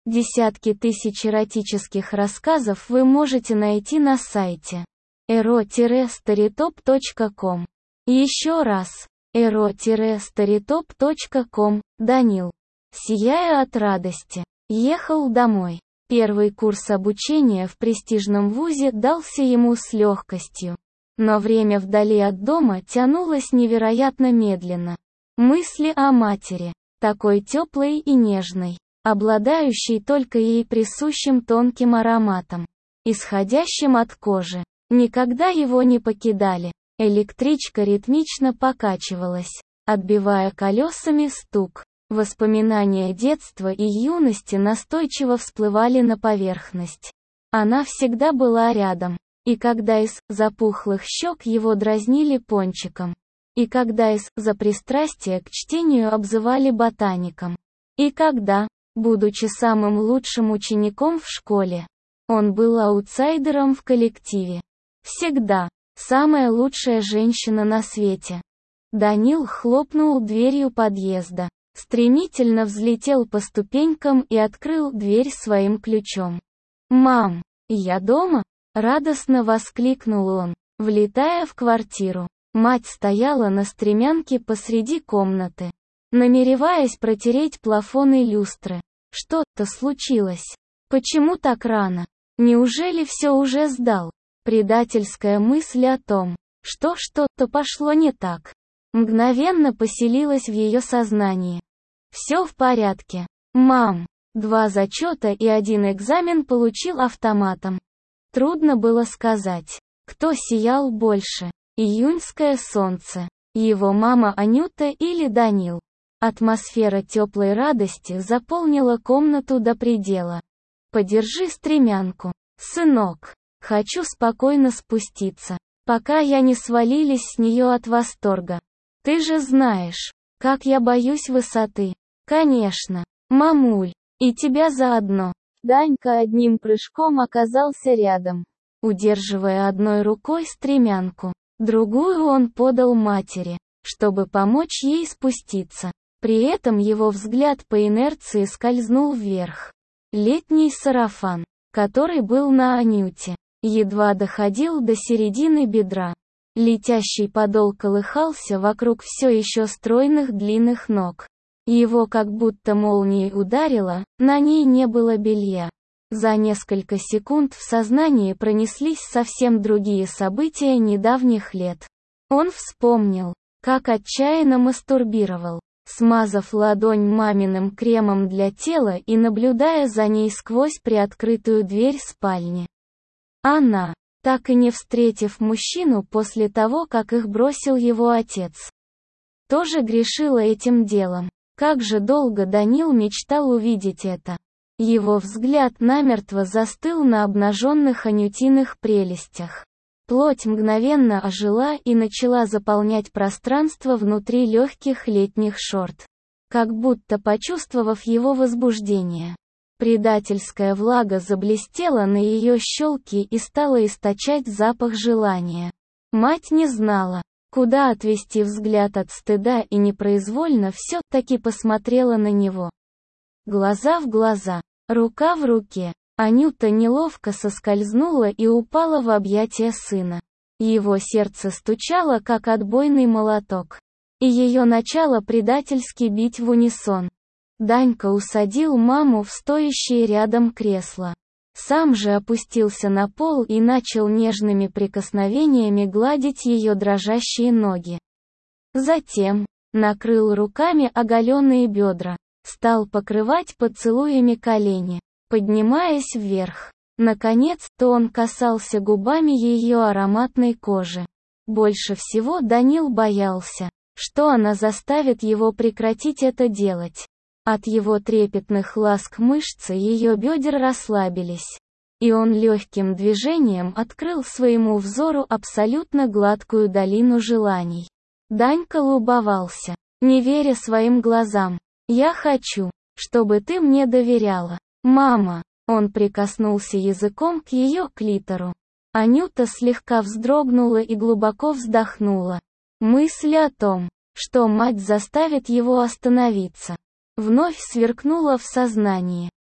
Десятки тысяч эротических рассказов вы можете найти на сайте ero-storytop.com. Еще раз, ero-storytop.com. Данил, сияя от радости, ехал домой. Первый курс обучения в престижном вузе дался ему с легкостью. Но время вдали от дома тянулось невероятно медленно. Мысли о матери, такой теплой и нежной, обладающей только ей присущим тонким ароматом, исходящим от кожи, никогда его не покидали. Электричка ритмично покачивалась, отбивая колесами стук. Воспоминания детства и юности настойчиво всплывали на поверхность. Она всегда была рядом, и когда из запухлых щек его дразнили пончиком, и когда из-за пристрастия к чтению обзывали ботаником, и когда, будучи самым лучшим учеником в школе, он был аутсайдером в коллективе. Всегда самая лучшая женщина на свете. Данил хлопнул дверью подъезда, стремительно взлетел по ступенькам и открыл дверь своим ключом. «Мам, я дома?» — радостно воскликнул он, влетая в квартиру. Мать стояла на стремянке посреди комнаты, намереваясь протереть плафон и люстры. Что-то случилось. Почему так рано? Неужели все уже сдал? Предательская мысль о том, что что-то пошло не так, мгновенно поселилась в ее сознании. Все в порядке. Мам, 2 зачета и 1 экзамен получил автоматом. Трудно было сказать, кто сиял больше, июньское солнце, его мама Анюта или Данил. Атмосфера теплой радости заполнила комнату до предела. «Подержи стремянку, сынок. Хочу спокойно спуститься, пока я не свалились с нее от восторга. Ты же знаешь, как я боюсь высоты». «Конечно, мамуль, и тебя заодно». Данька одним прыжком оказался рядом, удерживая одной рукой стремянку. Другую он подал матери, чтобы помочь ей спуститься. При этом его взгляд по инерции скользнул вверх. Летний сарафан, который был на Анюте, едва доходил до середины бедра. Летящий подол колыхался вокруг все еще стройных длинных ног. Его как будто молнией ударило, на ней не было белья. За несколько секунд в сознании пронеслись совсем другие события недавних лет. Он вспомнил, как отчаянно мастурбировал, смазав ладонь маминым кремом для тела и наблюдая за ней сквозь приоткрытую дверь спальни. Она, так и не встретив мужчину после того, как их бросил его отец, тоже грешила этим делом. Как же долго Данил мечтал увидеть это. Его взгляд намертво застыл на обнаженных анютиных прелестях. Плоть мгновенно ожила и начала заполнять пространство внутри легких летних шорт. Как будто почувствовав его возбуждение, предательская влага заблестела на ее щелке и стала источать запах желания. Мать не знала, куда отвести взгляд от стыда и непроизвольно все-таки посмотрела на него. Глаза в глаза, рука в руке. Анюта неловко соскользнула и упала в объятия сына. Его сердце стучало, как отбойный молоток, и ее начало предательски бить в унисон. Данька усадил маму в стоящее рядом кресло. Сам же опустился на пол и начал нежными прикосновениями гладить ее дрожащие ноги. Затем накрыл руками оголенные бедра, стал покрывать поцелуями колени, поднимаясь вверх. Наконец-то он касался губами ее ароматной кожи. Больше всего Данил боялся, что она заставит его прекратить это делать. От его трепетных ласк мышцы ее бедер расслабились, и он легким движением открыл своему взору абсолютно гладкую долину желаний. Данька любовался, не веря своим глазам. «Я хочу, чтобы ты мне доверяла, мама». Он прикоснулся языком к ее клитору. Анюта слегка вздрогнула и глубоко вздохнула. Мысль о том, что мать заставит его остановиться, вновь сверкнула в сознании.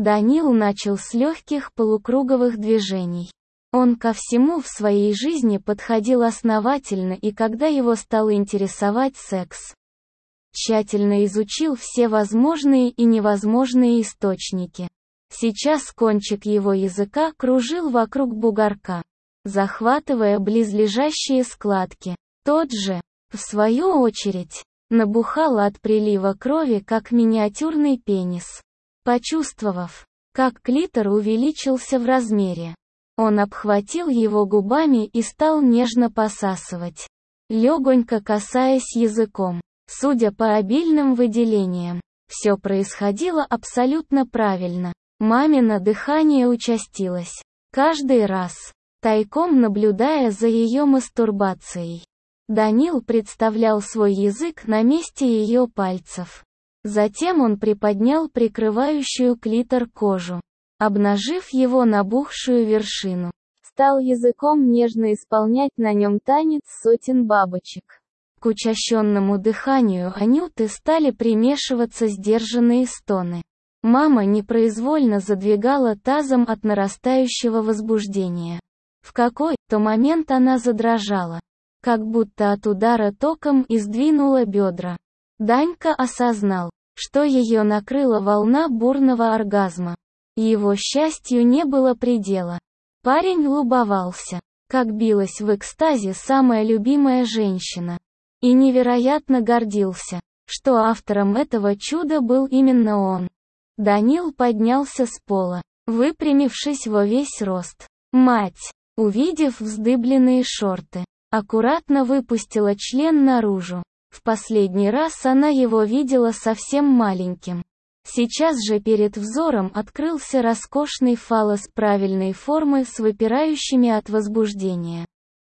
Данил начал с легких полукруговых движений. Он ко всему в своей жизни подходил основательно, и когда его стал интересовать секс, тщательно изучил все возможные и невозможные источники. Сейчас кончик его языка кружил вокруг бугорка, захватывая близлежащие складки. Тот же, в свою очередь, набухал от прилива крови, как миниатюрный пенис. Почувствовав, как клитор увеличился в размере, он обхватил его губами и стал нежно посасывать, легонько касаясь языком. Судя по обильным выделениям, все происходило абсолютно правильно. Мамино дыхание участилось. Каждый раз, тайком наблюдая за ее мастурбацией. Данил представлял свой язык на месте ее пальцев. Затем он приподнял прикрывающую клитор кожу, обнажив его набухшую вершину. Стал языком нежно исполнять на нем танец сотен бабочек. К учащенному дыханию Анюты стали примешиваться сдержанные стоны. Мама непроизвольно задвигала тазом от нарастающего возбуждения. В какой-то момент она задрожала, как будто от удара током, и сдвинула бедра. Данька осознал, что ее накрыла волна бурного оргазма. Его счастью не было предела. Парень любовался, как билась в экстазе самая любимая женщина. И невероятно гордился, что автором этого чуда был именно он. Данил поднялся с пола, выпрямившись во весь рост. Мать, увидев вздыбленные шорты, аккуратно выпустила член наружу. В последний раз она его видела совсем маленьким. Сейчас же перед взором открылся роскошный фаллос правильной формы с выпирающими от возбуждения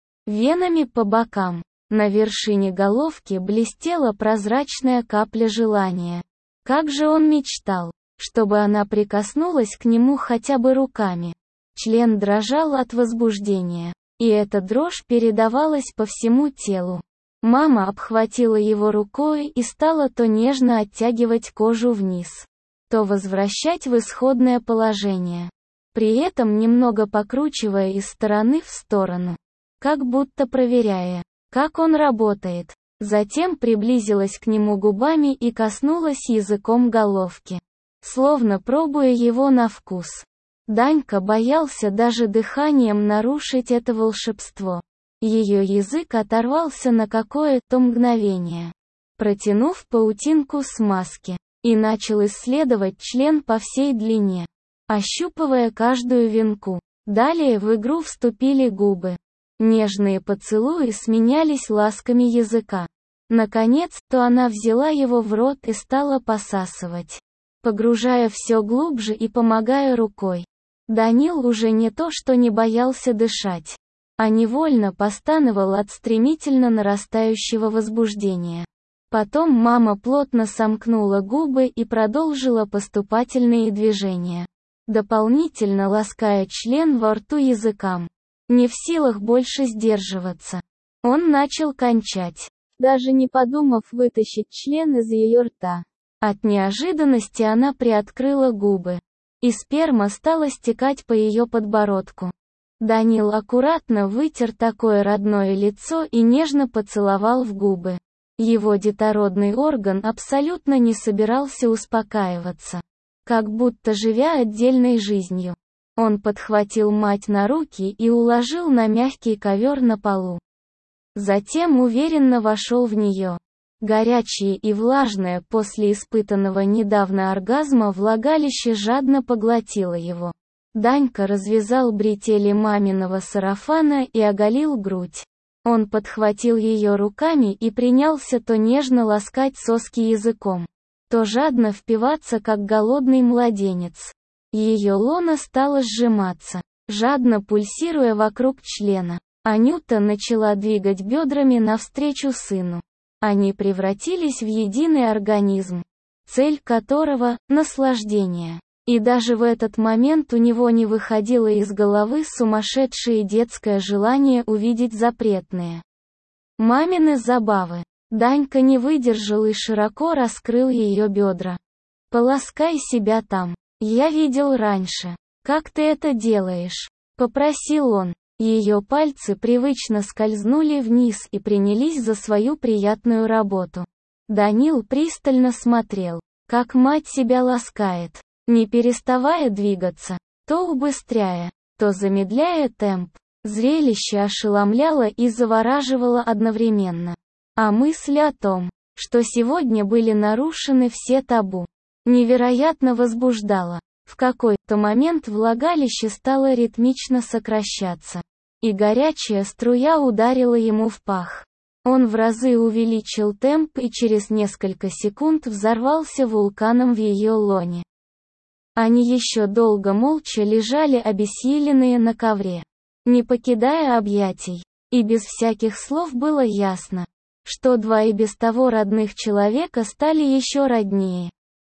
венами по бокам. На вершине головки блестела прозрачная капля желания. Как же он мечтал, чтобы она прикоснулась к нему хотя бы руками. Член дрожал от возбуждения, и эта дрожь передавалась по всему телу. Мама обхватила его рукой и стала то нежно оттягивать кожу вниз, то возвращать в исходное положение, при этом немного покручивая из стороны в сторону, как будто проверяя, как он работает. Затем приблизилась к нему губами и коснулась языком головки, словно пробуя его на вкус. Данька боялся даже дыханием нарушить это волшебство. Ее язык оторвался на какое-то мгновение, протянув паутинку смазки, и начал исследовать член по всей длине, ощупывая каждую венку. Далее в игру вступили губы. Нежные поцелуи сменялись ласками языка. Наконец-то она взяла его в рот и стала посасывать, погружая все глубже и помогая рукой. Данил уже не то что не боялся дышать, а невольно постановал от стремительно нарастающего возбуждения. Потом мама плотно сомкнула губы и продолжила поступательные движения, дополнительно лаская член во рту языком. Не в силах больше сдерживаться, он начал кончать, даже не подумав вытащить член из ее рта. От неожиданности она приоткрыла губы, и сперма стала стекать по ее подбородку. Данил аккуратно вытер такое родное лицо и нежно поцеловал в губы. Его детородный орган абсолютно не собирался успокаиваться, как будто живя отдельной жизнью. Он подхватил мать на руки и уложил на мягкий ковер на полу. Затем уверенно вошел в нее. Горячее и влажное после испытанного недавно оргазма влагалище жадно поглотило его. Данька развязал бретели маминого сарафана и оголил грудь. Он подхватил ее руками и принялся то нежно ласкать соски языком, то жадно впиваться, как голодный младенец. Ее лона стала сжиматься, жадно пульсируя вокруг члена. Анюта начала двигать бедрами навстречу сыну. Они превратились в единый организм, цель которого – наслаждение. И даже в этот момент у него не выходило из головы сумасшедшее детское желание увидеть запретные мамины забавы. Данька не выдержал и широко раскрыл ее бедра. «Поласкай себя там», «Я видел раньше, как ты это делаешь», — попросил он. Ее пальцы привычно скользнули вниз и принялись за свою приятную работу. Данил пристально смотрел, как мать себя ласкает, не переставая двигаться, то убыстряя, то замедляя темп. Зрелище ошеломляло и завораживало одновременно. А мысли о том, что сегодня были нарушены все табу, невероятно возбуждала. В какой-то момент влагалище стало ритмично сокращаться, и горячая струя ударила ему в пах. Он в разы увеличил темп и через несколько секунд взорвался вулканом в ее лоне. Они еще долго молча лежали обессиленные на ковре, не покидая объятий, и без всяких слов было ясно, что два и без того родных человека стали еще роднее.